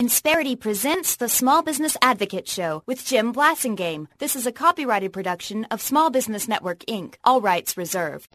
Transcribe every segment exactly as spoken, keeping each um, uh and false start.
Insperity presents the Small Business Advocate Show with Jim Blasingame. This is a copyrighted production of Small Business Network, Incorporated. All rights reserved.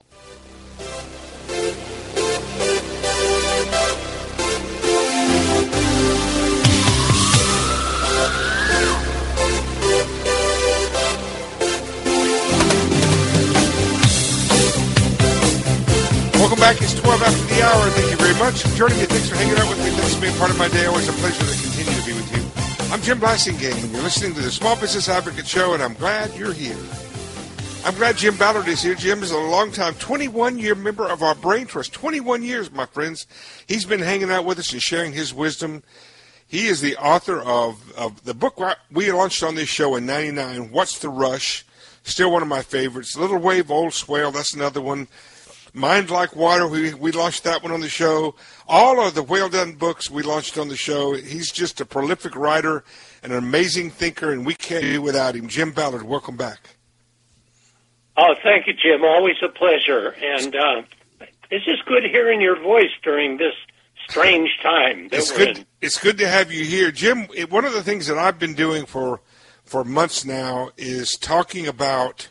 Welcome back. It's twelve after the hour. Thank you very much for joining me. Thanks for hanging out with me. Thanks for being part of my day. Always a pleasure to continue to be with you. I'm Jim Blasingame, and you're listening to the Small Business Advocate Show, and I'm glad you're here. I'm glad Jim Ballard is here. Jim is a long-time, twenty-one-year member of our Brain Trust. twenty-one years, my friends. He's been hanging out with us and sharing his wisdom. He is the author of, of the book we launched on this show in ninety-nine, What's the Rush? Still one of my favorites. Little Wave, Old Swale, that's another one. Mind Like Water, we, we launched that one on the show. All of the Well Done books we launched on the show. He's just a prolific writer and an amazing thinker, and we can't do without him. Jim Ballard, welcome back. Oh, thank you, Jim. Always a pleasure. And uh, it's just good hearing your voice during this strange time that it's we're good, in. It's good to have you here. Jim, it, one of the things that I've been doing for, for months now is talking about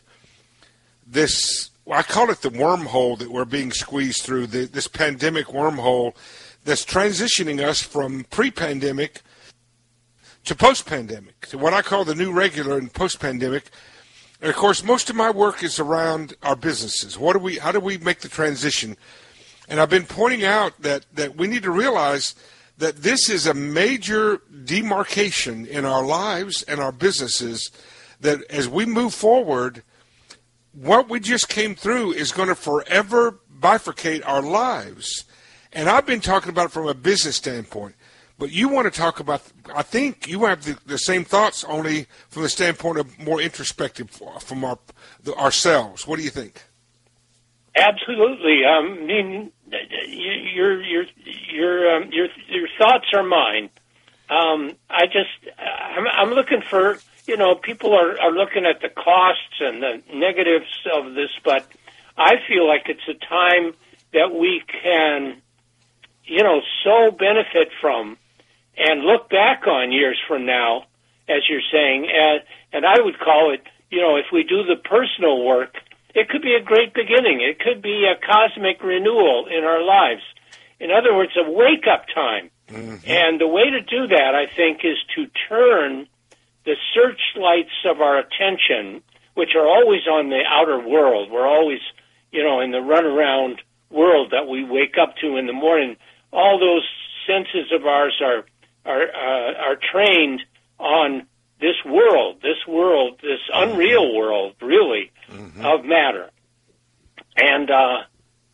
this, I call it the wormhole that we're being squeezed through, the, this pandemic wormhole that's transitioning us from pre-pandemic to post-pandemic, to what I call the new regular and post-pandemic. And, of course, most of my work is around our businesses. What do we? How do we make the transition? And I've been pointing out that, that we need to realize that this is a major demarcation in our lives and our businesses, that as we move forward, what we just came through is going to forever bifurcate our lives. And I've been talking about it from a business standpoint. But you want to talk about, I think you have the, the same thoughts, only from the standpoint of more introspective from our the, ourselves. What do you think? Absolutely. Um, I mean, your your your um, your your thoughts are mine. Um, I just I'm, I'm looking for. You know, people are, are looking at the costs and the negatives of this, but I feel like it's a time that we can, you know, so benefit from and look back on years from now, as you're saying, and, and I would call it, you know, if we do the personal work, it could be a great beginning. It could be a cosmic renewal in our lives. In other words, a wake-up time. Mm-hmm. And the way to do that, I think, is to turn the searchlights of our attention, which are always on the outer world. We're always, you know, in the runaround world that we wake up to in the morning. All those senses of ours are are uh, are trained on this world, this world, this unreal world, really, mm-hmm. of matter. And uh,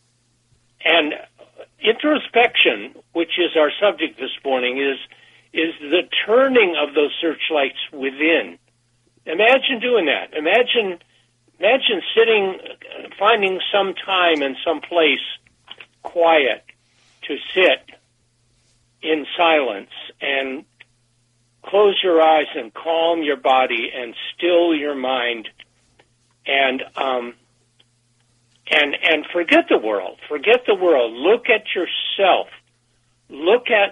and introspection, which is our subject this morning, is is the turning of those searchlights within. Imagine doing that. Imagine imagine sitting, finding some time and some place quiet to sit in silence and close your eyes and calm your body and still your mind and um, and and forget the world. Forget the world. Look at yourself. Look at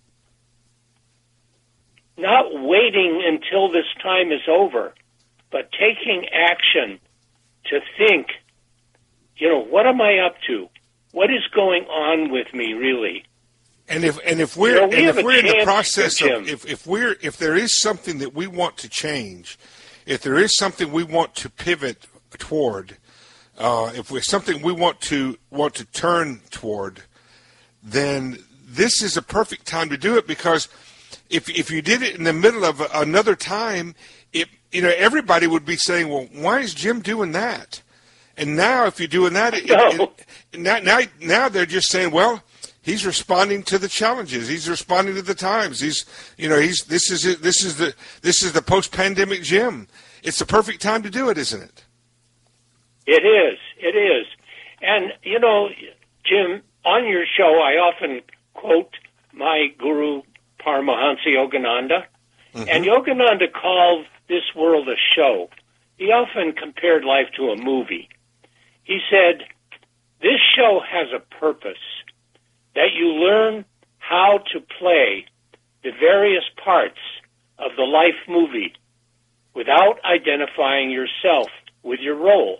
not waiting until this time is over, but taking action to think, you know, what am I up to? What is going on with me, really? And if and if we're you know, we and if we're in the process of if if we're if there is something that we want to change, if there is something we want to pivot toward, uh, if there's something we want to want to turn toward, then this is a perfect time to do it, because If if you did it in the middle of another time, it you know everybody would be saying, "Well, why is Jim doing that?" And now, if you're doing that, it, no. it, now now now they're just saying, "Well, he's responding to the challenges. He's responding to the times. He's you know he's this is it, this is the this is the post-pandemic Jim." It's the perfect time to do it, isn't it? It is. It is. And you know, Jim, on your show, I often quote my guru, Paramahansa Yogananda. Mm-hmm. And Yogananda called this world a show. He often compared life to a movie. He said, this show has a purpose, that you learn how to play the various parts of the life movie without identifying yourself with your role.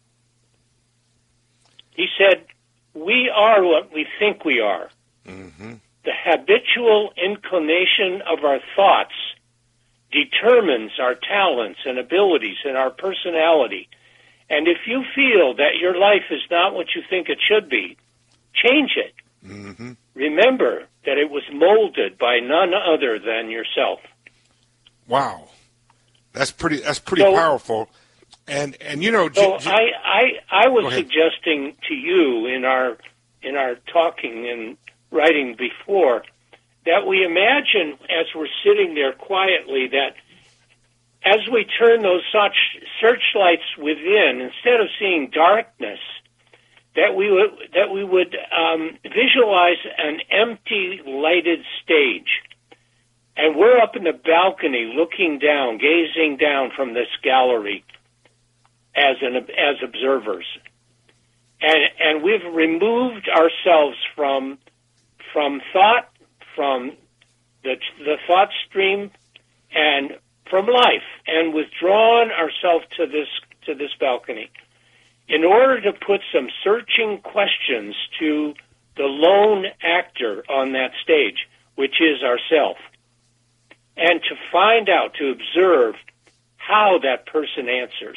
He said, we are what we think we are. Mm-hmm. The habitual inclination of our thoughts determines our talents and abilities and our personality. And if you feel that your life is not what you think it should be, change it. Mm-hmm. Remember that it was molded by none other than yourself. Wow. That's pretty that's pretty so, powerful. And and you know So J- J- I, I I was suggesting to you in our in our talking and writing before that we imagine as we're sitting there quietly that as we turn those such searchlights within, instead of seeing darkness, that we would that we would um, visualize an empty, lighted stage, and we're up in the balcony, looking down, gazing down from this gallery as an as observers, and and we've removed ourselves from from thought, from the the thought stream, and from life, and withdrawn ourselves to this to this balcony in order to put some searching questions to the lone actor on that stage, which is ourself, and to find out, to observe how that person answers.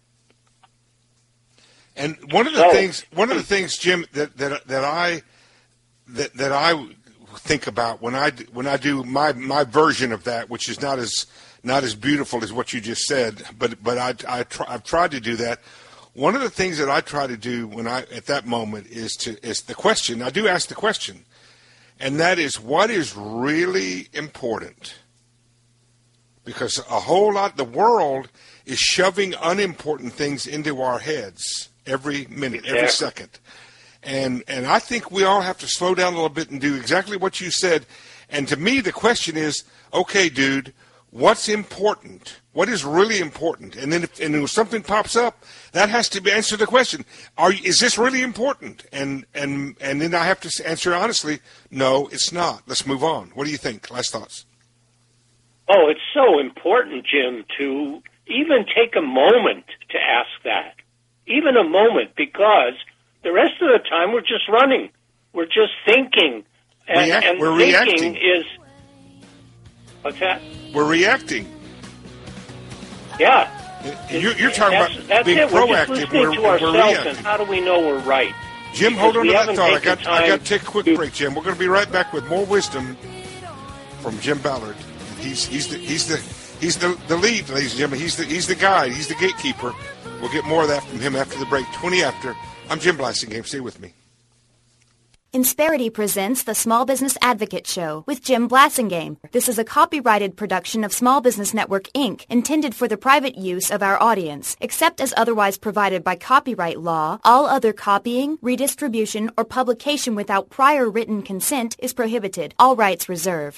And one of the so, things, one of the things, Jim, that that that I that that I think about when I when I do my my version of that, which is not as not as beautiful as what you just said, but but I I try, I've tried to do that. One of the things that I try to do when I at that moment is to is the question. I do ask the question, and that is, what is really important? Because a whole lot, the world is shoving unimportant things into our heads every minute, exactly. every second. And and I think we all have to slow down a little bit and do exactly what you said. And to me, the question is, okay, dude, what's important? What is really important? And then if, and if something pops up, that has to be answer the question. Are is this really important? And and and then I have to answer honestly, no, it's not. Let's move on. What do you think? Last thoughts. Oh, it's so important, Jim, to even take a moment to ask that. Even a moment, because the rest of the time we're just running. We're just thinking. And, React, and we're thinking reacting. is... What's that? We're reacting. Yeah. You're, you're talking that's, about that's being it. proactive. We're just listening we're, to we're ourselves, reacting. and how do we know we're right? Jim, Because hold on we to that haven't thought. I taken got I got to time take a quick to- break, Jim. We're going to be right back with more wisdom from Jim Ballard. He's he's the he's the he's the, the lead, ladies and gentlemen. He's the he's the guide. He's the gatekeeper. We'll get more of that from him after the break. Twenty after. I'm Jim Blasingame. Stay with me. Insperity presents the Small Business Advocate Show with Jim Blasingame. This is a copyrighted production of Small Business Network, Incorporated, intended for the private use of our audience. Except as otherwise provided by copyright law, all other copying, redistribution, or publication without prior written consent is prohibited. All rights reserved.